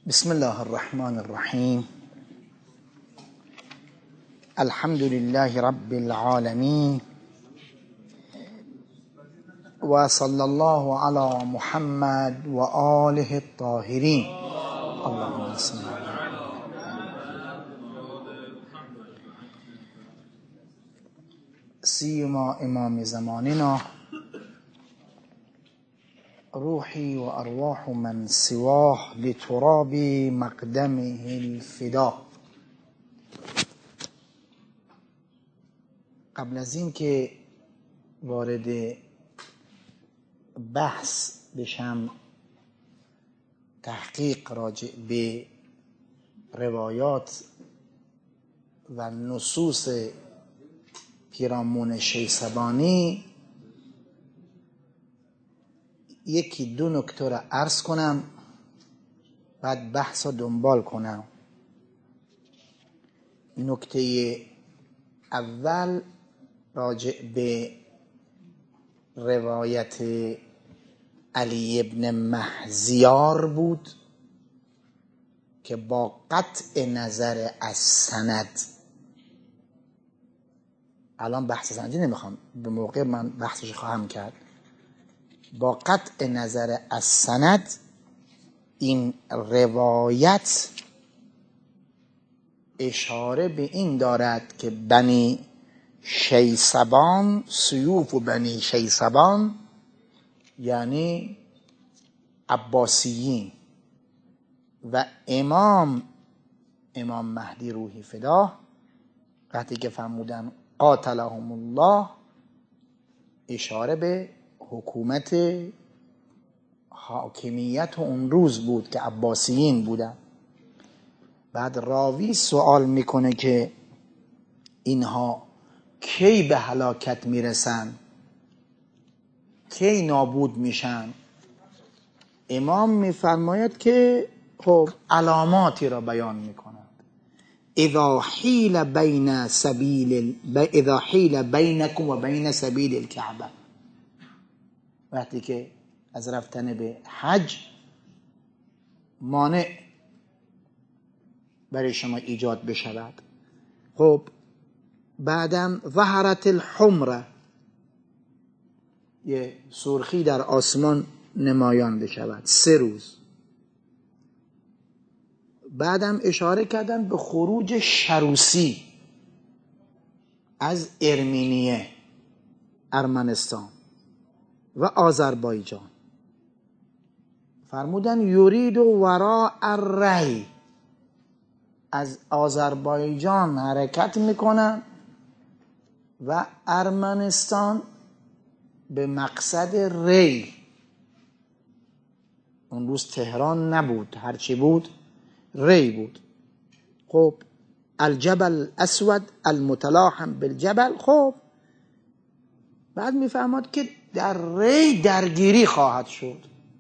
بسم الله الرحمن الرحیم. الحمد لله رب العالمین و صلی الله علی محمد و آله الطاهرین. اللهم صل علی سیما امام زماننا روحی و ارواح من سواه لتراب مقدمه الفدا. قبل از این که وارد بحث بشم، تحقیق راجع به روایات و نصوص پیرامون شیثبانی، یکی دو نکته را عرض کنم، بعد بحث را دنبال کنم. نکته اول راجع به روایت علی ابن مهزیار بود که با قطع نظر از سند، الان بحث سندی نمیخوام، به موقع من بحثش خواهم کرد، با قطع نظر از سند این روایت اشاره به این دارد که بنی شیثبان، سیوف و بنی شیثبان یعنی عباسیین و امام مهدی روحی فدا، وقتی که فرمودن قاتلهم الله، اشاره به حکومت حاکمیت اون روز بود که عباسیین بودن. بعد راوی سوال میکنه که اینها کی به هلاکت میرسن، کی نابود میشن؟ امام میفرماید که خب علاماتی را بیان میکند. اذا حیل بینکم و بین سبیل الکعبه، وقتی که از رفتن به حج مانع برای شما ایجاد بشود. خب بعدم ظهرت الحمره، یه سرخی در آسمان نمایان بشود 3 روز. بعدم اشاره کردن به خروج شروسی از ارمنستان و آذربایجان. فرمودن یرید وراء الری، از آذربایجان حرکت میکنن و ارمنستان به مقصد ری. اون روز تهران نبود، هرچی بود ری بود. خب الجبل اسود المتلاحم بالجبل. خب بعد میفهمد که در ری درگیری خواهد شد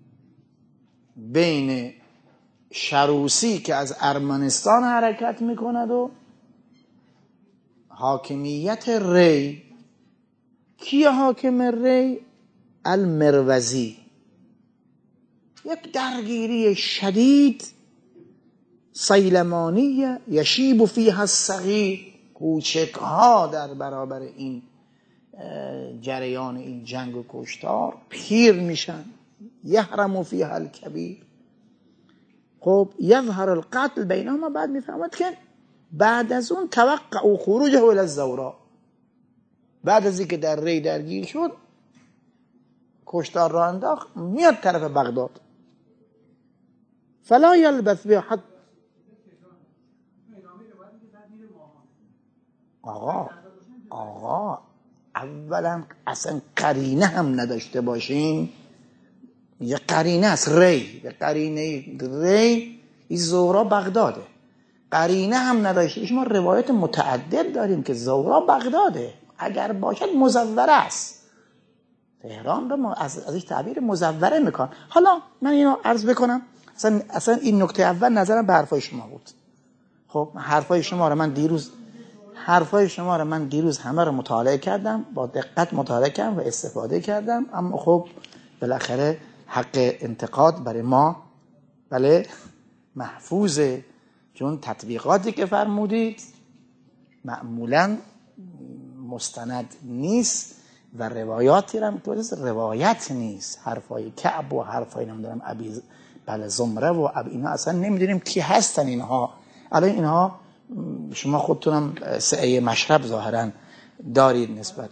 بین شروسی که از ارمنستان حرکت میکند و حاکمیت ری. کی حاکم ری؟ المروزی. یک درگیری شدید سیلمانی یشیب فیها الصغیر، کوچک‌ها در برابر این جریان این جنگ و کشتار پیر میشن. یحرم فیها الکبیر. خب یظهر القتل بینهما. بعد میفهمد که بعد از اون توقع خروجه الی الزوراء، بعد از اینکه در ری درگیر شد، کشتار را انداخت، میاد طرف بغداد. فلا یلبث به حد. آقا اولا اصلا قرینه هم نداشته باشین. یه قرینه است ری، یه قرینه ری این زورا بغداده. قرینه هم نداشته. ما روایت متعدد داریم که زورا بغداده، اگر باشد مزوره است. تهران رو ما از این تعبیر مزوره میکن. حالا من اینو عرض بکنم، اصلا این نکته اول نظرم به حرفای شما بود. خب حرفای شما رو من دیروز همه رو مطالعه کردم، با دقت مطالعه کردم و استفاده کردم، اما خب بالاخره حق انتقاد برای ما بله محفوظه، چون تطبیقاتی که فرمودید معمولا مستند نیست و روایاتی هم که روایت نیست، حرفای کعب و حرفای نمیدونم ابی زمره و اینا اصلا نمیدونیم کی هستن اینها. الان اینها شما خودتونم سعی مشرب ظاهرا دارید نسبت.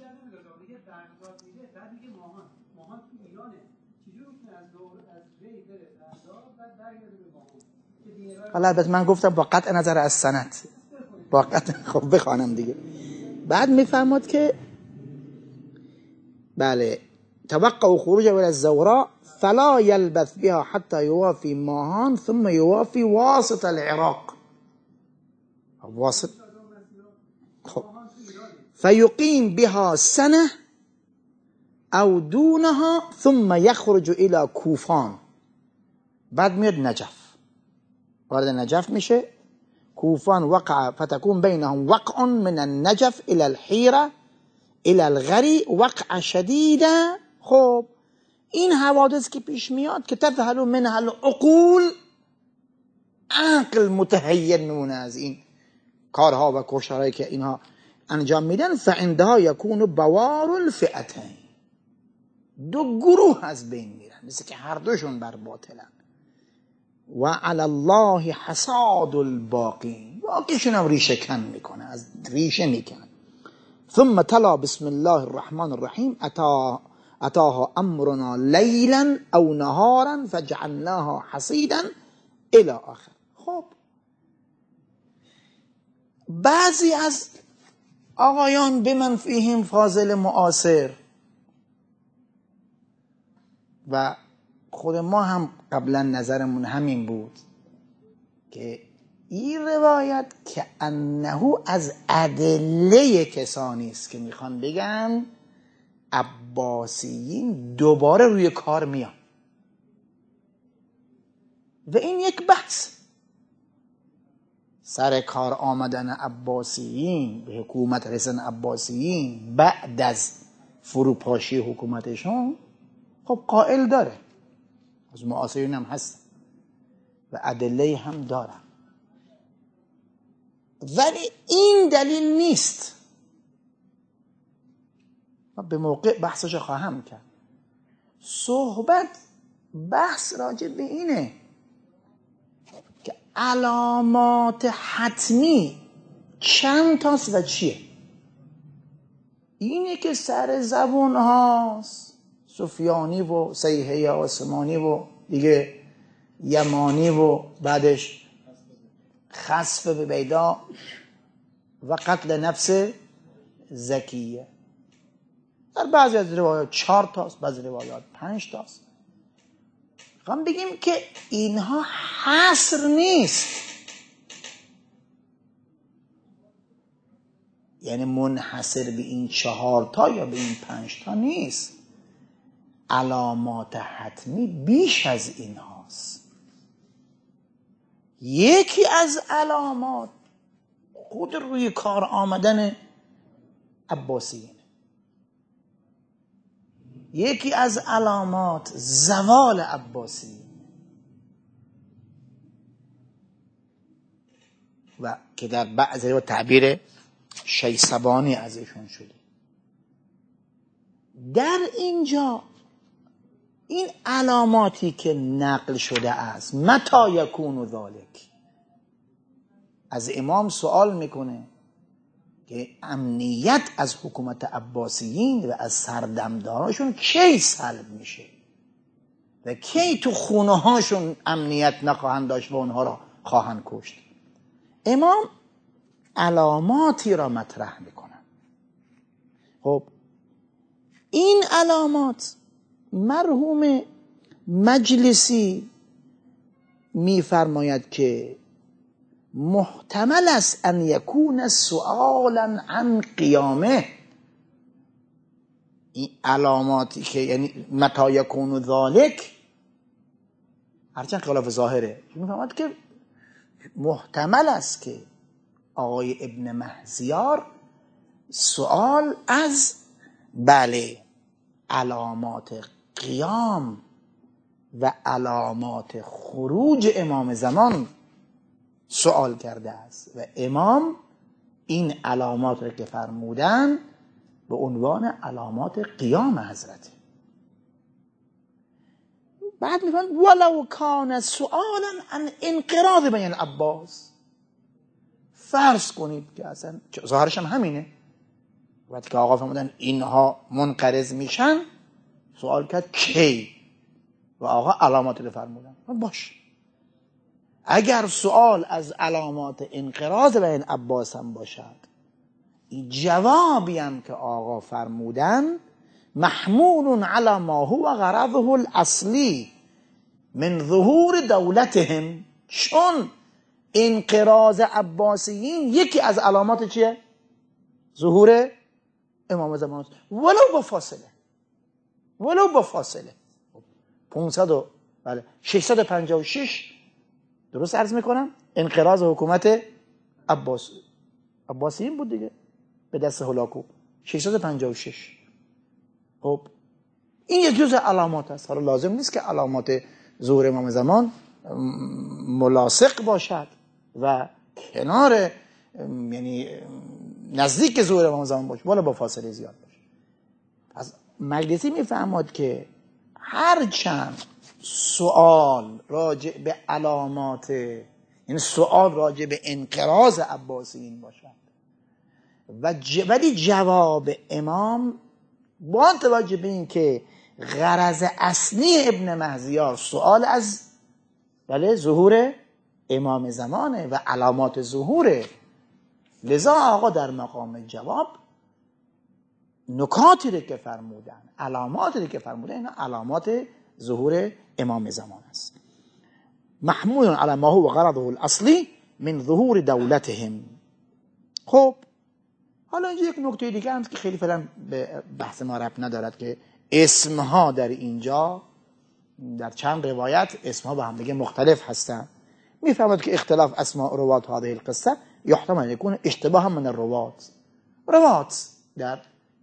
حالا البته من گفتم با قطع نظر از سند، با قطع، خب بخوانم دیگه. بعد میفرماد که بله توقع خروج الى الزوراء فلا يلبث بها حتى يوافي ماهان ثم يوافي واسط العراق. واسط خب فيقيم بها سنة او دونها ثم يخرج الى کوفان. بعد میاد نجف، وارد نجف میشه. کوفان وقع فتكون بينهم وقع من النجف الى الحيرة الى الغری وقع شدیده. خب این حوادث که پیش میاد که تذهل منها العقول، عقل متحیر میمونه از این کارها و کشتارهایی که اینها انجام میدن. فعندها یکون بوار الفئتین، دو گروه از بین میرن، مثل که هر دوشون بر باطلن. و علی الله حصاد الباقین، باقیشون هم ریشه کن میکنه، از ریشه میکنه. ثم تلا بسم الله الرحمن الرحیم اتاها امرنا لیلا او نهارا فجعلناها حصیدا الی آخر. خب بعضی از آقایان به من فیهم فاضل معاصر و خود ما هم قبلا نظرمون همین بود که این روایت که انه از ادله کسانی است که میخوان بگن عباسیین دوباره روی کار میان و این یک بحث. سر کار آمدن عباسیین به حکومت رسن عباسیین بعد از فروپاشی حکومتشون خب قائل داره، از معاصرین هم هست و ادله هم داره، ولی این دلیل نیست. من به موقع بحثش خواهم کرد. بحث راجع به اینه که علامات حتمی چند تاست و چیه. اینه که سر زبون هاست، سفیانی و صیحه آسمانی و دیگه یمانی و بعدش خسف به بیدا و قتل نفس زکیه. در بعضی از روایات 4 تاست، بعضی روایات 5 تاست. میخوام بگیم که اینها حصر نیست، یعنی منحصر به این 4 تا یا به این 5 تا نیست. علامات حتمی بیش از این هاست. یکی از علامات خود روی کار آمدن عباسیین، یکی از علامات زوال عباسیین و که در بعضی تعبیر شیسبانی ازشون شده. در اینجا این علاماتی که نقل شده است متى یکون ذلک، از امام سوال میکنه که امنیت از حکومت عباسیین و از سردمداراشون کی سلب میشه و کی تو خونه هاشون امنیت نخواهند داشت و اونها را خواهند کشت. امام علاماتی را مطرح میکنن. خب این علامات مرحوم مجلسی میفرماید که محتمل است ان یکون سؤالا عن قیامه. این علاماتی که یعنی متى یکون ذالک، هرچند خلاف ظاهره، میفرماید که محتمل است که آقای ابن مهزیار سؤال از بله علامات قیام و علامات خروج امام زمان سوال کرده است و امام این علامات رو که فرمودن به عنوان علامات قیام حضرت. بعد میگن ولو کان سؤالا عن انقراض بین العباس، فرض کنید که اصلا ظاهرش هم همینه، وقتی که آقا فرمودن اینها منقرض میشن، سوال کرد کی و آقا علامات رو فرمودن. باش، اگر سوال از علامات انقراض بین عباس هم باشد، این جوابی هم که آقا فرمودن محمول علی ما هو غرضه الاصلی من ظهور دولتهم، چون انقراض عباسیین یکی از علامات چیه؟ ظهور امام زمان است، ولو با فاصله 656 درست عرض میکنم انقراض حکومت عباسیین بود دیگه به دست هولاکو 656. خب این یک جزء علامات است. حالا لازم نیست که علامات ظهور امام زمان ملاصق باشد و کنار یعنی نزدیک ظهور امام زمان باشه، ولی با فاصله زیاد باشه. از مجلسی میفهمد که هر چند سوال راجع به علامات، یعنی سوال راجع به انقراض عباسیین باشد ولی جواب امام با توجه به این که غرض اصلی ابن مهدیار سوال از ظهور امام زمانه و علامات ظهوره، لذا آقا در مقام جواب نکاتی رو که فرمودن، علاماتی رو که فرمودن، اینا علامات ظهور امام زمان است. محمول علی ما هو غرضه الاصلی من ظهور دولتهم. خب حالا اینجا یک نکته دیگه هم که خیلی فعلا به بحث ما ربط ندارد که اسمها در اینجا در چند روایت اسمها با هم دیگه مختلف هستند. میفهمد که اختلاف اسماء روات هذه القصه يحتمل يكون اشتباه من الروات در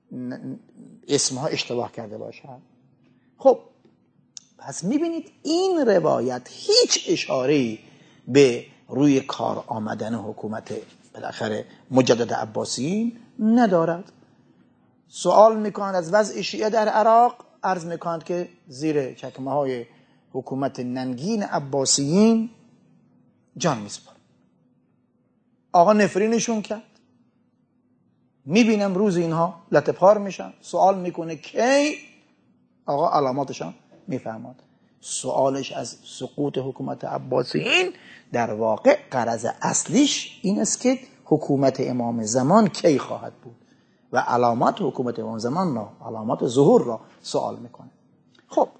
اسمها اشتباه کرده باشند. خب پس میبینید این روایت هیچ اشاره‌ای به روی کار آمدن حکومت بالاخره مجدد عباسیین ندارد. سوال میکنند از وضع شیعه در عراق، عرض میکنند که زیر چکمه های حکومت ننگین عباسیین جان میسپارن. آقا نفرینشون کرد، میبینم روز اینها لطه‌پار میشن، سوال میکنه کی، آقا علاماتشان میفهمد. سوالش از سقوط حکومت عباسیین در واقع غرض اصلیش این است که حکومت امام زمان کی خواهد بود و علامات حکومت امام زمان را، علامات ظهور را سوال میکنه. خب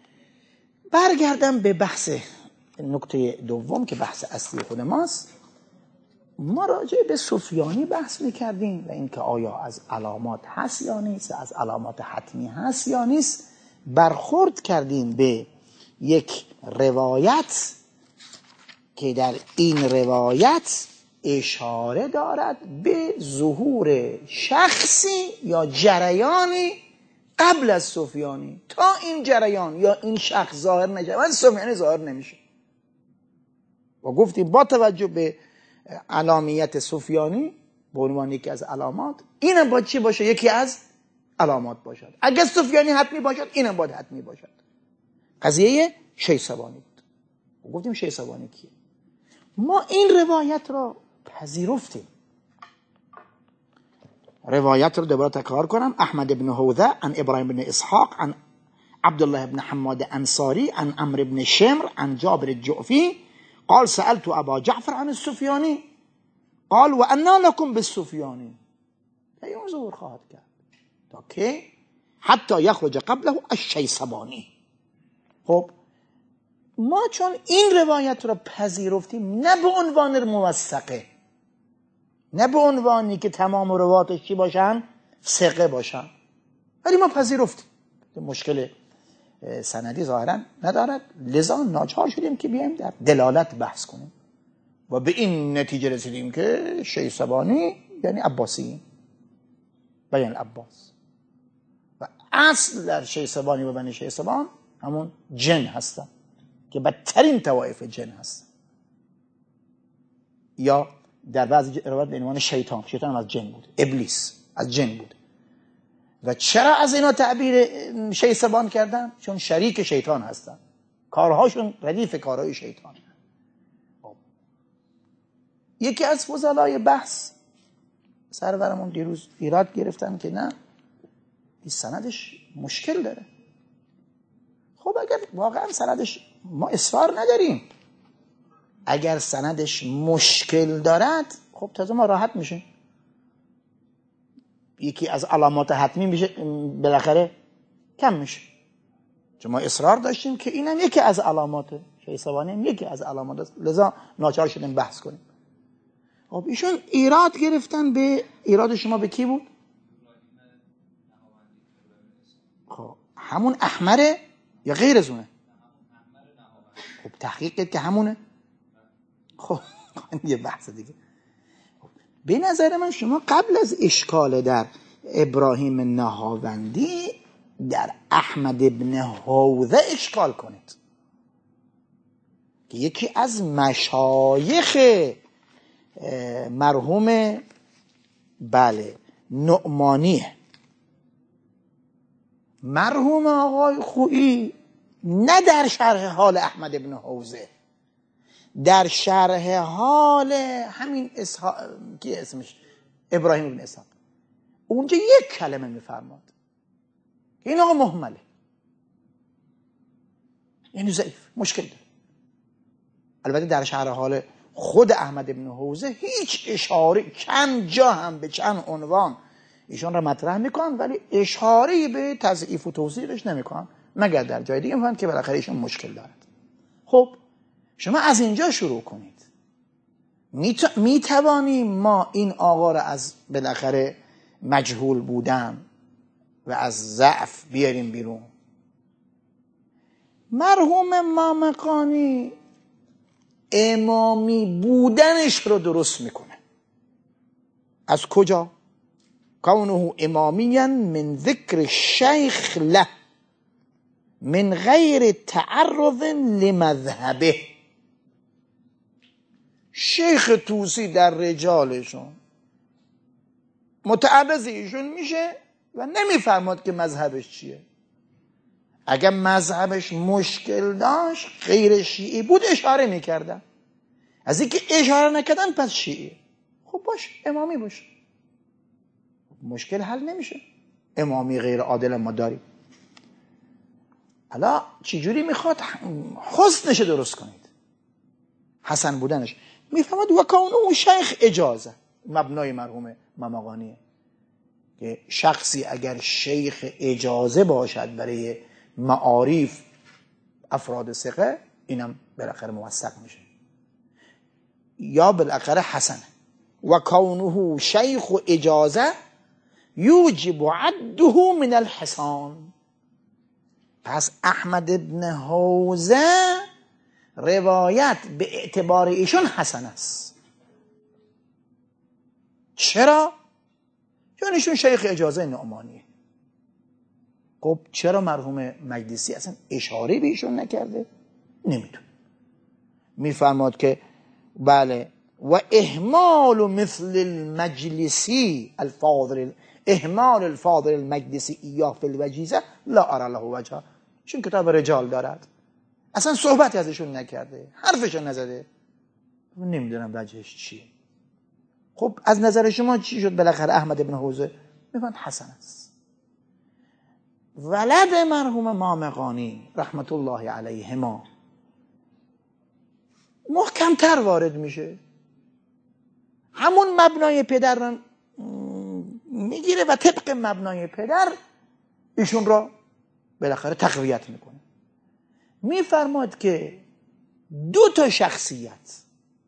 برگردم به بحث نکته دوم که بحث اصلی خود ماست. ما راجع به سفیانی بحث میکردیم و اینکه آیا از علامات هست یا نیست، از علامات حتمی هست یا نیست. برخورد کردیم به یک روایت که در این روایت اشاره دارد به ظهور شخصی یا جریانی قبل از سفیانی. تا این جریان یا این شخص ظاهر نشود سفیانی ظاهر نمیشه. و گفتیم با توجه به علامیت سفیانی به عنوان یکی از علامات، اینم باید چی باشه؟ یکی از علامات باشد. اگر سفیانی حتمی باشد اینم باید حتمی باشد. قضیه شیثبانی بود. گفتیم شیثبانی کیه؟ ما این روایت را پذیرفتیم. روایت رو دوباره تکرار کنم. احمد بن حوذه عن ابراهیم بن اسحاق عن عبدالله بن حماد انصاری عن عمرو بن شمر عن جابر الجعفی قال سألت ابا جعفر عن السفیانی قال وانا لكم بالسفیانی. این ظهور خواهد کرد تا که حتی یخرج قبله الشیثبانی. خب ما چون این روایت را پذیرفتیم، نه به عنوان موثقه، نه به عنوانی که تمام رواتش چی باشن؟ ثقه باشن، ولی ما پذیرفتیم مشکل سندی ظاهرا ندارد، لذا ناچار شدیم که بیایم در دلالت بحث کنیم و به این نتیجه رسیدیم که شیثبانی یعنی عباسی بیان العباس و اصل در شیثبانی و بنی شیثبان همون جن هستن که بدترین طوایف جن هستن، یا در بعضی روایات به عنوان شیطان هم از جن بود، ابلیس از جن بود. و چرا از اینا تعبیر شیطان کردن؟ چون شریک شیطان هستن، کارهاشون ردیف کارهای شیطان. یکی از فضلای بحث سرورمون دیروز ایراد گرفتن که نه، این سندش مشکل داره. خب اگر واقعا سندش، ما اصرار نداریم، اگر سندش مشکل دارد خب تازه ما راحت میشیم، یکی از علامات حتمی میشه بالاخره کم میشه. چون ما اصرار داشتیم که اینم یکی از علامات شیطانی، هم یکی از علامات است، لذا ناچار شدیم بحث کنیم. خب ایشون ایراد گرفتن به ایراد شما به کی بود؟ خب همون احمره یا غیر از اونه؟ خب تحقیق کرد که همونه. خب یه بحث دیگه. به نظر من شما قبل از اشکال در ابراهیم نهاوندی در احمد ابن حوزه اشکال کنید که یکی از مشایخ مرحوم نعمانیه. مرحوم آقای خویی نه در شرح حال احمد ابن حوزه، در شرح حال همین کی اسمش ابراهیم ابن اسحاق، اونجا یک کلمه میفرماد که این آقا مهمله، یعنی ضعیف، مشکل داره. البته در شرح حال خود احمد ابن حوزه هیچ اشاره، چند جا هم به چند عنوان ایشان را مطرح میکنن ولی اشاره‌ای به تضعیف و توصیفش نمیکنن، مگر در جای دیگه میفهمن که بالاخره ایشان مشکل دارد. خب شما از اینجا شروع کنید. میتوانیم ما این آقا را از بالاخره مجهول بودن و از ضعف بیاریم بیرون. مرحوم مامقانی امامی بودنش رو درست میکنه. از کجا؟ کونه امامیا من ذکر شیخ له من غیر تعرض لمذهبه. شیخ توسی در رجالشون متعرض ایشون میشه و نمیفرماد که مذهبش چیه. اگر مذهبش مشکل داشت، غیر شیعی بود، اشاره میکردن. از اینکه اشاره نکردن پس شیعی. خب باش، امامی باش، مشکل حل نمیشه. امامی غیر عادل ما داریم. حالا چجوری میخواد حسنش درست کنید، حسن بودنش؟ میفهمد و کونه شیخ اجازه، مبنای مرحوم مامقانیه که شخصی اگر شیخ اجازه باشد برای معارف افراد ثقه، اینم بالاخره موثق میشه یا بالاخره حسنه. و کونه شیخ اجازه یوجب عده من الحسان. پس احمد ابن حوزه روایت به اعتبار ایشون حسن است. چرا؟ چون ایشون شیخ اجازه نعمانیه. خب چرا مرحوم مجلسی اصلا اشاره به ایشون نکرده؟ نمیدون. میفرماد که بله و اهمال مثل المجلسی الفاضل، اهمال الفاضل المجلسی ایاه فی الوجیزه لا ارى له وجه. چون کتاب رجال دارد، اصلا صحبتی ازشون نکرده، حرفشون نزده، نمیدونم وجهش چیه. خب از نظر شما چی شد بالاخره احمد ابن حوزه؟ میفهمد حسن است. ولد مرحوم مامقانی رحمت الله علیهما محکمتر وارد میشه، همون مبنای پدر رو میگیره و طبق مبنای پدر ایشون را بالاخره تقویت میکنه. میفرماد که دو تا شخصیت،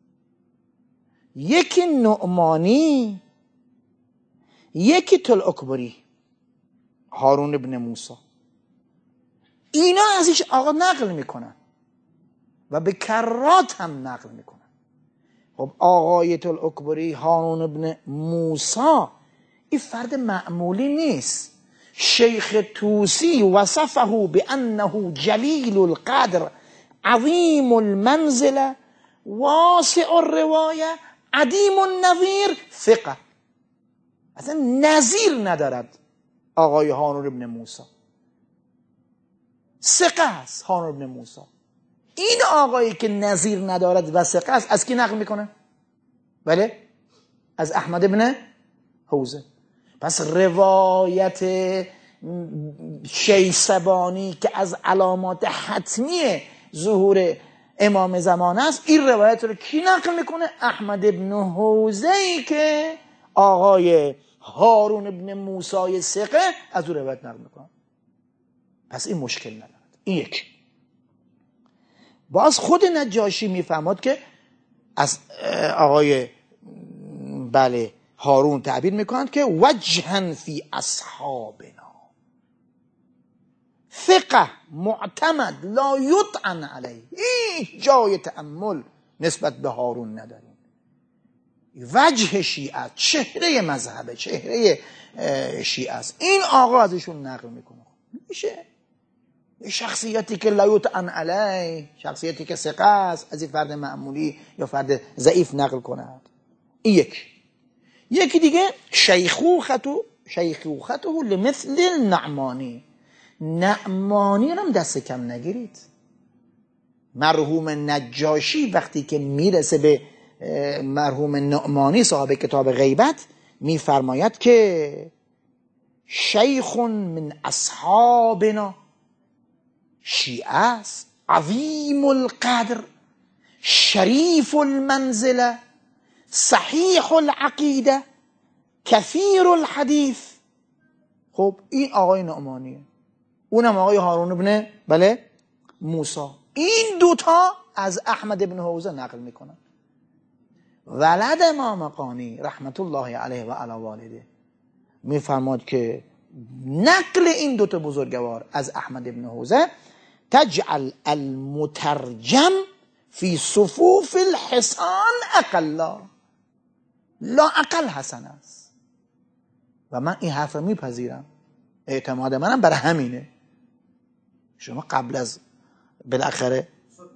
یکی نعمانی، یکی طلعکبری، هارون ابن موسی، اینا ازش آقا نقل میکنن و به کرات هم نقل میکنن. خب آقای طلعکبری، هارون ابن موسی، این فرد معمولی نیست. شیخ توسی وصفه بأنه جلیل القدر عظیم المنزله واسع الروایه عدیم النظیر ثقه. اصلا نظیر ندارد آقای هارون ابن موسی، ثقه است هارون ابن موسی. این آقایی که نظیر ندارد و ثقه است از کی نقل میکنه؟ بله از احمد ابن حوزه. پس روایت شیسبانی که از علامات حتمی ظهور امام زمان است، این روایت رو کی نقل میکنه؟ احمد ابن حوزه‌ای که آقای هارون ابن موسی ثقه از او روایت نقل میکنه. پس این مشکل ندارد. این یک. باز خود نجاشی میفهمد که از آقای بله هارون تعبیر میکنند که وجها فی اصحابنا ثقه معتمد لا یطعن علیه، هیچ جای تأمل نسبت به هارون نداریم. وجه شیعه، چهره مذهبه، چهره شیعه است. این آقا ازشون نقل میکنه. میشه شخصیتی که لا یطعن علیه، شخصیتی که ثقه است، از این فرد معمولی یا فرد ضعیف نقل کند. این یکی دیگه شیخوخته لمثل النعمانی. نعمانی رو هم دست کم نگیرید. مرحوم نجاشی وقتی که میرسه به مرحوم نعمانی صاحب کتاب غیبت میفرماید که شیخ من اصحابنا، شیعه است، عظیم القدر، شریف المنزله، صحیح العقیده، کثیر الحدیث. خب این آقای نعمانیه، اونم آقای هارون ابن بله موسی. این دوتا از احمد ابن حوزه نقل میکنن. ولد مامقانی رحمت الله علیه و علی والده میفرماد که نقل این دوتا بزرگوار از احمد ابن حوزه تجعل المترجم فی صفوف الحصان اقلا، لا اقل حسن است. و من این حرف رو میپذیرم، اعتماد منم برای همینه. شما قبل از بالاخره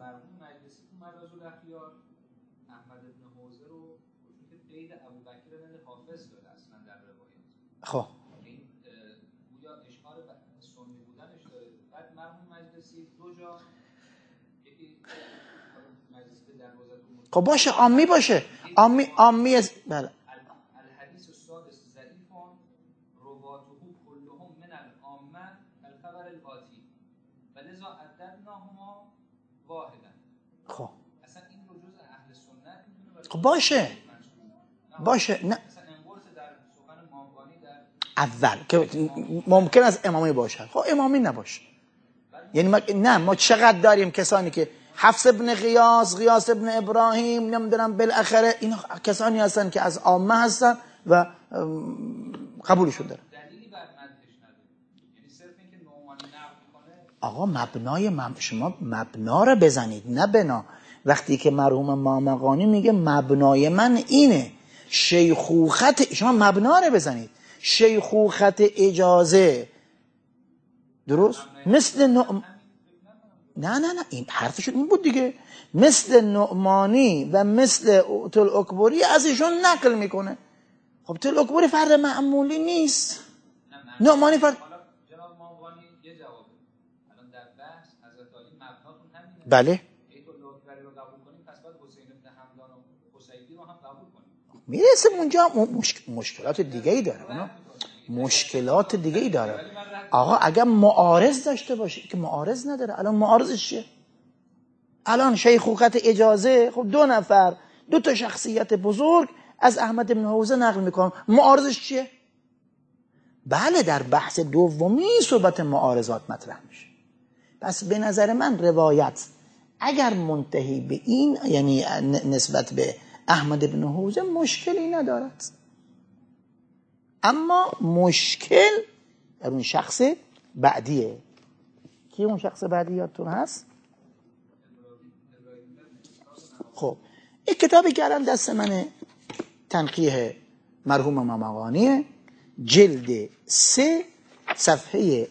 خب خب باشه عامی باشه، عامی بله. الحدیث السادس ضعیف رواته كلهم من العامه الخبر الآتی ولذا عددناهما واحدا. خب اصلا این رو جزء اهل سنت میدونه. خب باشه نه مثلا انقرض در سخن مامقانی در اول که ممکن است امامی باشد، خب امامی نباشه. یعنی ما چقدر داریم کسانی که حفص ابن غیاث ابن ابراهیم نمیدونم بالاخره اینا کسانی هستن که از عامه هستن و قبولشون دارن. دلیلی بر مدحش نداره. یعنی صرف اینکه نعمانی آقا نقل میکنه. شما مبنا رو بزنید نه بنا. وقتی که مرحوم مامقانی میگه مبنای من اینه، شیخوخت، شما مبنا رو بزنید. شیخوخت اجازه درست مثل نه این حرفشون این بود دیگه، مثل نعمانی و مثل تلعکبری از ایشون نقل میکنه. خب تلعکبری فرد معمولی نیست، نعمانی فرد. حالا جناب مامقانی یه جوابه. الان در بحث حضرت علی مبناتون همینه. بله ایت العکبری رو قبول کنیم، پس باید حسین بن حمدان و حسیبی رو هم قبول کنیم. میرسه اونجا مشکلات دیگه ای داره، اونا مشکلات دیگه ای داره. آقا اگر معارض داشته باشه که معارض نداره. الان معارضش چیه؟ الان شیخوخت اجازه، خب دو تا شخصیت بزرگ از احمد بن حوزه نقل میکنم، معارضش چیه؟ بله در بحث دومی صحبت معارضات مطرح میشه. پس به نظر من روایت اگر منتهی به این یعنی نسبت به احمد بن حوزه مشکلی ندارد، اما مشکل در اون شخص بعدیه. کی اون شخص بعدی یادتون هست؟ خب این کتابی که الان دست من تنقیح مرحوم مامقانیه، جلد 3 صفحه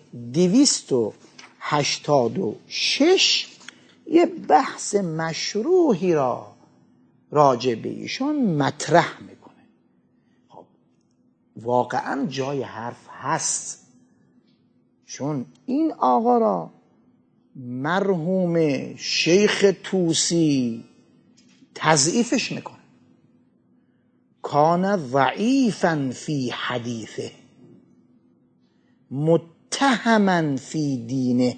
286 یه بحث مشروحی را راجع به ایشان مطرح میکنه. خب واقعا جای حرف هست، چون این آقا را مرحوم شیخ طوسی تضعیفش میکنه. کان ضعیفا فی حدیثه متهما فی دینه.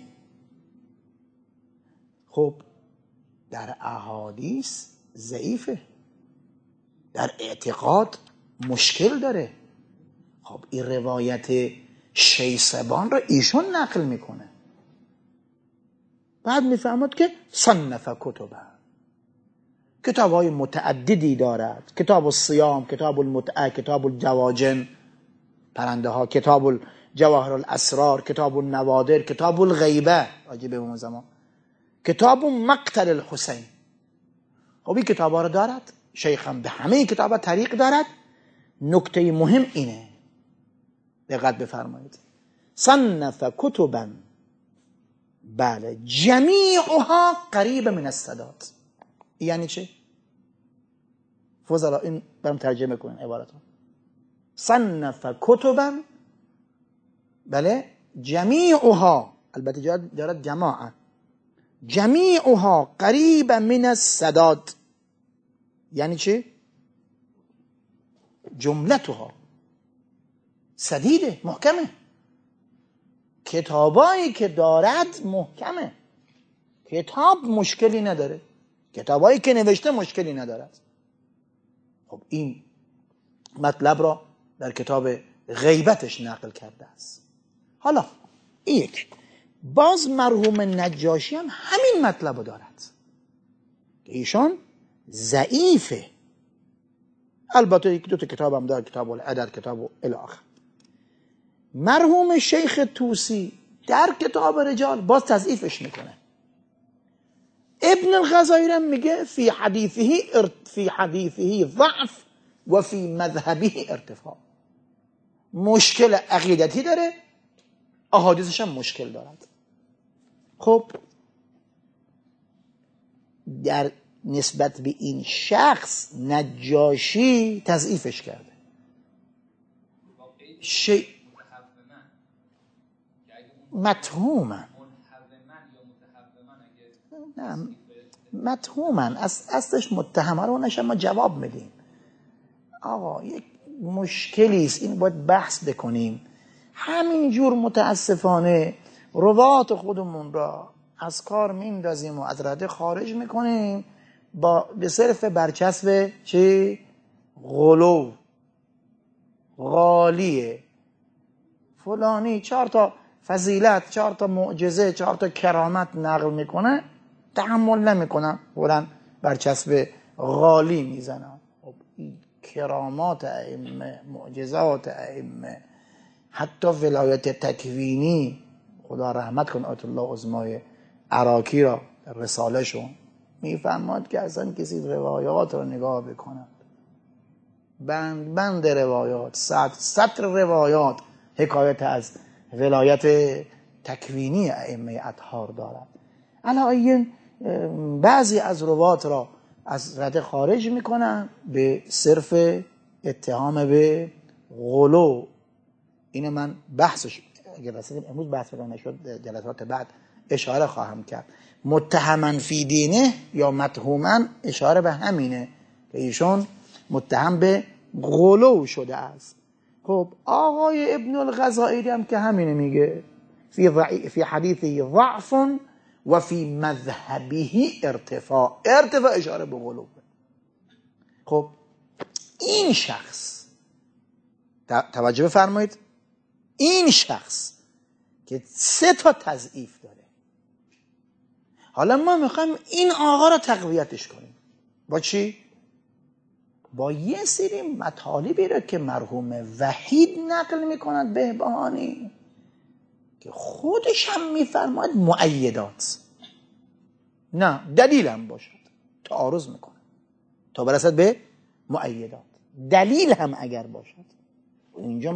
خب در احادیث ضعیفه، در اعتقاد مشکل داره. خب این روایت شیسبان را ایشون نقل میکنه، بعد میفهمد که صنف کتبه، کتاب‌های متعددی دارد، کتاب الصیام، کتاب المتعه، کتاب الجواجن پرنده ها، کتاب جواهر الاسرار، کتاب النوادر، کتاب الغیبه واجب امام زمان، کتاب مقتل الحسین. خب این کتاب ها رو دارد، شیخم به همه این کتاب ها طریق دارد. نکته مهم اینه، دقت بفرمایید، صنف کتبا، بله، جمیعها قریب من السداد. یعنی چه؟ فضلا این برام ترجمه کنین عبارتون. صنف کتبا، بله، جمیعها، البته دارد جماعه، جمیعها قریب من السداد. یعنی چه؟ جملتها سدیده، محکمه. کتابایی که دارد محکمه، کتاب مشکلی نداره، کتابایی که نوشته مشکلی ندارد. خب این مطلب را در کتاب غیبتش نقل کرده است. حالا یک باز مرحوم نجاشی هم همین مطلب رو دارد که ایشان ضعیفه. البته یک دو تا کتاب هم دارد، کتاب العدد، کتاب الاخر. مرحوم شیخ طوسی در کتاب رجال باز تضعیفش میکنه. ابن الغزالی میگه فی حدیثه ضعف و فی مذهبه ارتفاع. مشکل عقیدتی داره، احادیثش هم مشکل دارد. خب در نسبت به این شخص نجاشی تضعیفش کرده. متهومن، نه متهومن، اصلش متهمه رو نشه ما جواب میدیم. آقا یک مشکلی است، این باید بحث بکنیم. همینجور متاسفانه روات خودمون را از کار میندازیم و از رده خارج میکنیم به صرف برچسب چی؟ غلو، غالیه فلانی 4 تا فضیلت، 4 تا معجزه، 4 تا کرامت نقل میکنه، تحمل نمیکنن، فوراً برچسب غالی میزنن. خب این کرامات ائمه، معجزات ائمه، حتی ولایت تکوینی، خدا رحمت کن آیت الله عظمای عراقی را رساله شون میفرماد که اصلا کسی روایات را نگاه بکنه، بند روایات، سطر روایات حکایت از ولایت تکوینی ائمه اطهار دارد. علاوه بعضی از روات را از رده خارج میکنن به صرف اتهام به غلو. اینو من بحثش اگر رسیدیم امروز بحث پیدا نشد جلسات بعد اشاره خواهم کرد. متهما فی دینه یا متهوما اشاره به همینه که ایشون متهم به غلو شده است. خب آقای ابن الغزالی هم که همینه میگه فی حدیثه ضعف و فی مذهبه ارتفاع اشاره به غلو. خب این شخص توجه بفرمایید، این شخص که 3 تا تضعیف داره، حالا ما میخوایم این آقا را تقویتش کنیم با چی؟ با یه سری مطالبی را که مرحوم وحید نقل میکند بهبهانی که خودش هم میفرماید مؤیدات، نه دلیل هم باشد، تعارض میکنه تا برسد به مؤیدات. دلیل هم اگر باشد، اینجا ما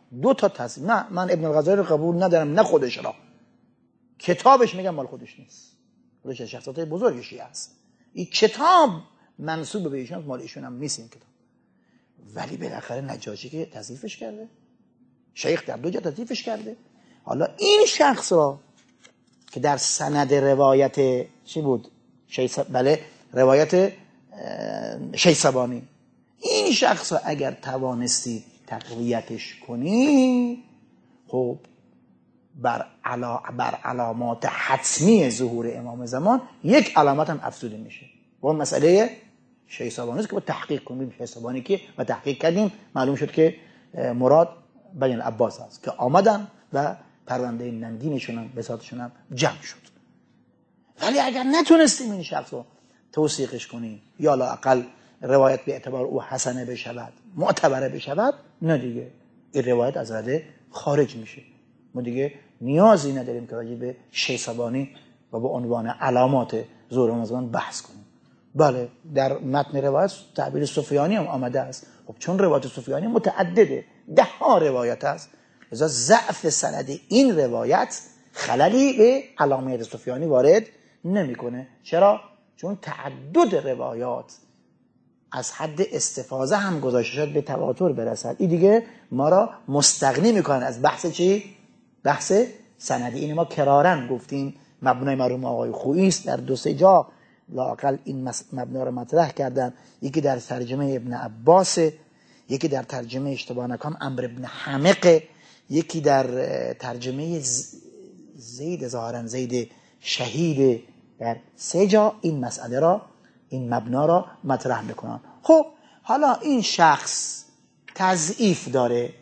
دو تا تصحیف. نه من ابن الغزالی رو قبول ندارم، نه خودش را، کتابش میگم مال خودش نیست، خودش از شخصیت‌های بزرگ شیعه است. این کتاب منسوب به ایشون، مال ایشون هم نیست این کتاب. ولی بالاخره نجاشی که تضعیفش کرده، شیخ در 2 جا تضعیفش کرده. حالا این شخص را که در سند روایت چی بود؟ بله روایت شیسبانی، این شخص را اگر توانستی تقویتش کنی، خب بر علامات حتمی ظهور امام زمان یک علامت هم افزوده میشه. و اون مسئله شیسبانی است که با تحقیق کنیم شیسبانی که و تحقیق کردیم معلوم شد که مراد بنی العباس است که آمدن و پرونده ننگینشون هم بساطشون هم جمع شد. ولی اگر نتونستیم این شخص رو توثیقش کنیم یا لااقل روایت به اعتبار او حسنه بشود، معتبره بشود، نه دیگه این روایت از رده خارج میشه. ما دیگه نیازی نداریم که راجع به شیسبانی و به عنوان علامات ظهور امام زمان بحث کنیم. بله در متن روایت تعبیر سفیانی هم آمده است. خب چون روایت سفیانی متعدده، 10 روایت است، لذا ضعف سند این روایت خللی به علامات سفیانی وارد نمیکنه. چرا؟ چون تعدد روایات از حد استفاضه هم گذاشته شد به تواتر برسد. این دیگه ما را مستغنی میکنن از بحث چی؟ بحث سندی. این ما کرارن گفتیم مبنای مرحوم آقای خویی است، در 2-3 جا لااقل این مبنا رو مطرح کردن. یکی در ترجمه ابن عباس، یکی در ترجمه اشتباه نکنم عمرو ابن حمق، یکی در ترجمه زید ظاهرا زید شهید. در 3 جا این مسئله را، این مبنا را مطرح میکنن. خب حالا این شخص تضعیف داره،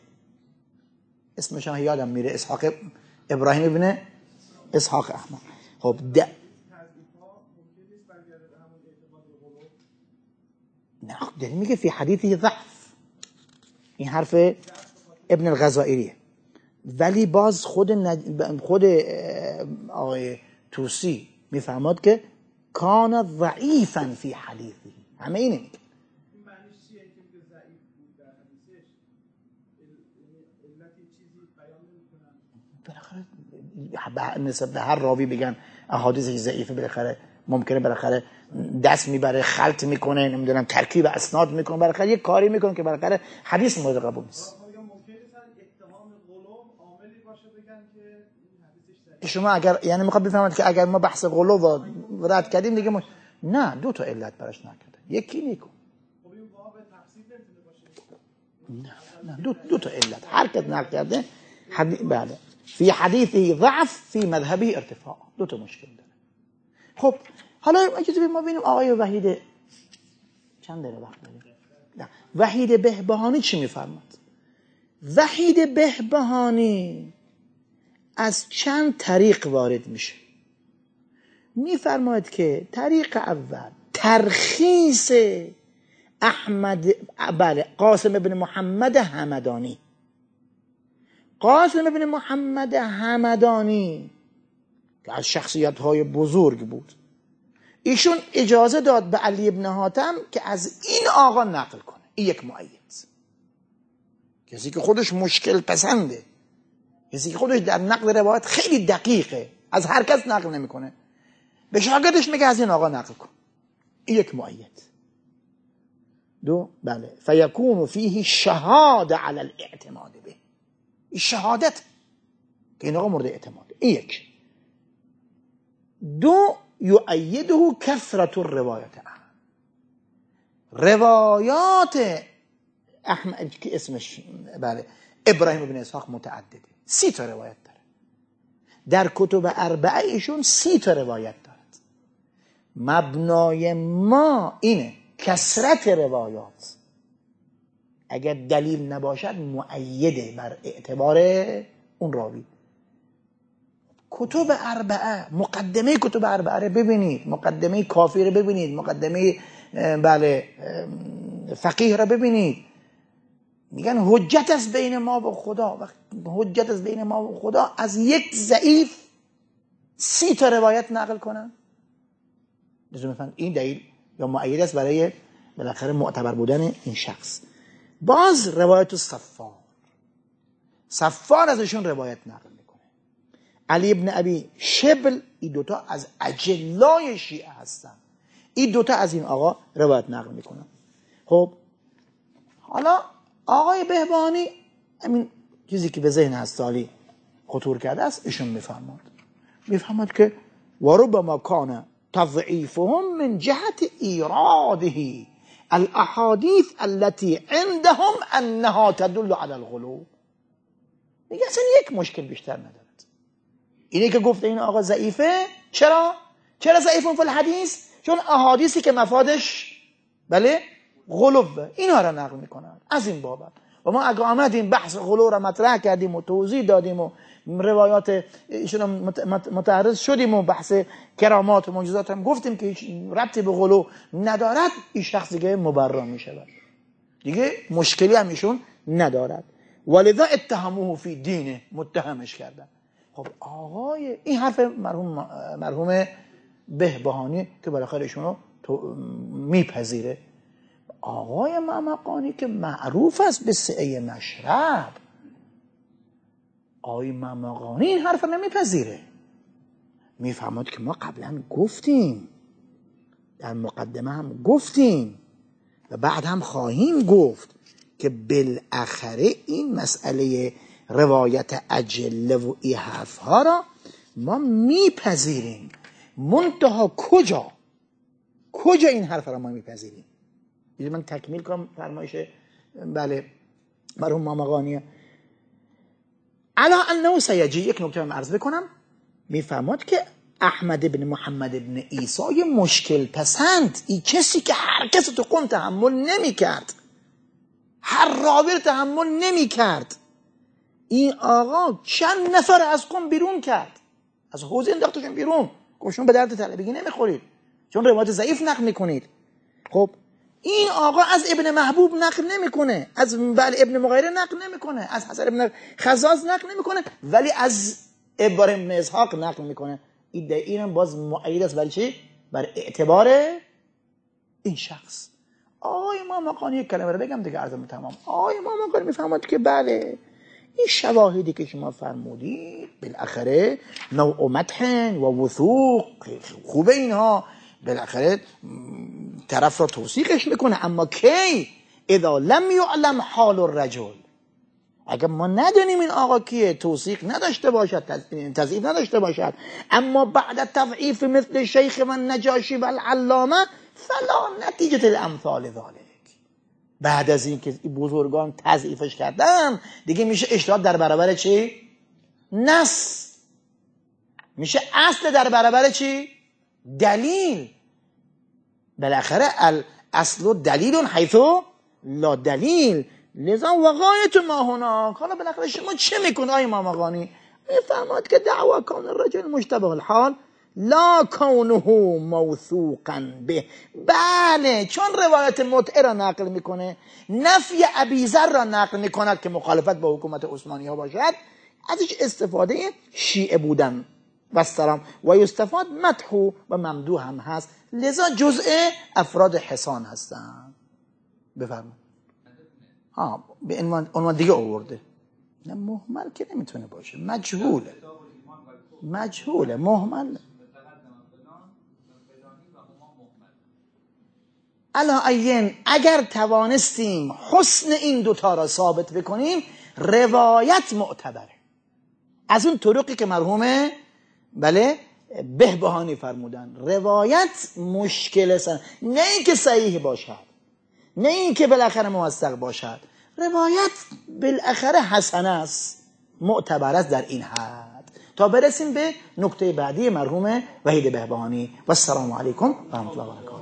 اسمش هم یادم میره، اسحاق ابراهیم ابن اسحاق احمد. خب نه داری میگه فی حدیثی ضعف، این حرف ابن الغزائریه. ولی باز خود آقای توسی میفهمد که کان ضعیفا فی حدیثی، همه اینه میگه. این معنیش چیه که میگه ضعیف بود در حدیثش؟ علتی چیزی بیان نمی‌کنن؟ بالاخره نسبت به هر راوی بگن احادیثش ضعیفه، بالاخره ممکنه بالاخره دست میبره، خلط میکنه، نمیدونم ترکیب اسناد میکنه، بالاخره یه کاری میکنه که بالاخره حدیث مورد قبول نیست. شما اگر یعنی میخواد بفهمید که اگر ما بحث غلو و رد کردیم دیگه نه 2 تا علت براش نکرده، یکی نیکو. خب این واقع تفسیر نمیتونه باشه. نه 2 تا علت هر کس نقل کرده بله فی حدیثی ضعف فی مذهبی ارتفاع، 2 تا مشکل داره. خب حالا اجازه بدید ما ببینیم آقای وحید چند دقیقه وقت داریم. نه وحید بهبهانی چی میفرماد؟ وحید بهبهانی از چند طریق وارد میشه. میفرماید که طریق اول ترخیص قاسم ابن محمد همدانی. قاسم ابن محمد همدانی که از شخصیت‌های بزرگ بود، ایشون اجازه داد به علی ابن حاتم که از این آقا نقل کنه. این یک مؤید، کسی که خودش مشکل پسنده، کسی که خودش در نقل روایت خیلی دقیقه، از هر کس نقل نمیکنه، به شاگردش میگه از این آقا نقل کن. این یک مؤید. 2 بله فیکون فیه شهاده علی الاعتماد به، این شهادت که این آقا مورد اعتماد. این 1. 2 یؤیده کثرت الروایات. روایات احمد که اسمش بله ابراهیم ابن اسحاق متعدده، 30 تا روایت داره. در کتب 4 ایشون 30 تا روایت دارد. مبنای ما اینه کثرت روایات اگر دلیل نباشد مؤیده بر اعتبار اون راوی. کتب 4 مقدمه کتب 4 رو ببینید، مقدمه کافی رو ببینید، مقدمه بله فقیه رو ببینید. میگن حجت است بین ما و خدا. حجت است بین ما و خدا از یک ضعیف 30 تا روایت نقل کنن. لازم این دلیل یا مؤید است برای بالاخره معتبر بودن این شخص. باز روایت الصفار صفار ازشون روایت نقل میکنه. علی ابن ابی شبل، این دوتا از اجلای شیعه هستن. این دوتا از این آقا روایت نقل میکنن. خب حالا آقای بهبهانی همین چیزی که به ذهن هستالی خطور کرده است ایشون میفهمد که وربما کان تضعیفهم من جهت ایراده الاحادیث التي عندهم انها تدل على الغلو. میگه اصلا یک مشکل بیشتر ندارد. اینی که گفته این آقا ضعیفه، چرا ضعیفون فی الحدیث؟ چون احادیثی که مفادش بله غلوه اینا را نقل میکنن. از این بابت و ما اگه آمدیم بحث غلو را مطرح کردیم و توضیح دادیم و روایات ایشون متعرض شدیم و بحث کرامات و معجزات هم گفتیم که هیچ ربطی به غلو ندارد، این شخص دیگه مبرا میشه، دیگه مشکلی هم ایشون ندارد. ولذا اتهموه فی دینه، متهمش کردن. خب آقای این حرف مرحوم بهبهانی که بالاخره ایشونو میپذیره. آقای ممقانی که معروف است به سعه مشرب، آقای ممقانی این حرف نمیپذیره. میفهمد که ما قبلا گفتیم، در مقدمه هم گفتیم و بعد هم خواهیم گفت که بالاخره این مسئله روایت اجله و این حرفها را ما میپذیریم. منتها کجا این حرف را ما میپذیریم؟ من تکمیل کنم فرمایش بله مرحوم ممقانی. علا انه سیجی، یک نکته من عرض بکنم. میفهمد که احمد بن محمد بن عیسی مشکل پسند، این کسی که هر کس تو قم تحمل نمی کرد، هر راوی تحمل نمی کرد، این آقا چند نفر از قم بیرون کرد، از حوزه انداختشون بیرون، گفتشون به درد طلبگی نمیخورید چون روایت ضعیف نقل میکنید. خب این آقا از ابن محبوب نقل نمیکنه، از ابن مغیره نقل نمیکنه، از حسن ابن خزاز نقل نمیکنه، ولی از ابراهیم بن اسحاق نقل میکنه. این باز مؤید است برای چی؟ بر اعتبار این شخص. آقای ممقانی یک کلمه رو بگم دیگه عرضم تمام. آقای ممقانی میفهمد که بله این شواهدی که شما فرمودید بالاخره نوع مدح و وثوق خوبه، اینها بالاخره طرف را توثیقش میکنه، اما کی؟ اذا لم یعلم حال الرجل، اگر ما ندونیم این آقا کیه، توثیق نداشته باشد، تضعیف نداشته باشد، اما بعد تضعیف مثل شیخ من نجاشی و العلامه فلا نتیجه الامثال ذلك. بعد از این که بزرگان تضعیفش کردن دیگه میشه اجتهاد در برابر چی؟ نص. میشه اصل در برابر چی؟ دلیل. بالاخره الاصل دلیل حیث لا دلیل، لذا وقایت ما هناک. حالا بالاخره شما چه میکنه آی ممقانی؟ میفهمد که دعوا کون الرجل مشتبه الحال لا کونه موثوقا به، بله چون روایت متع را نقل میکنه، نفی ابیذر را نقل میکند که مخالفت با حکومت عثمانی ها باشد، ازش استفاده شیعه بودن و السلام و یستفاد مدح و ممدوح هم هست، لذا جزء افراد حسان هستن. بفرمایید. به عنوان دیگه آورده. نه مهمل که نمیتونه باشه، مجهوله مهمل. علاوه اگر توانستیم حسن این دوتا را ثابت بکنیم، روایت معتبره از اون طرقی که مرحوم بله بهبهانی فرمودن. روایت مشکل است، نه اینکه صحیح باشد، نه اینکه بالاخره موثق باشد، روایت بالاخره حسنه است، معتبر است در این حد. تا برسیم به نکته بعدی مرحوم وحید بهبهانی. و السلام علیکم و رحمت الله و برکاته.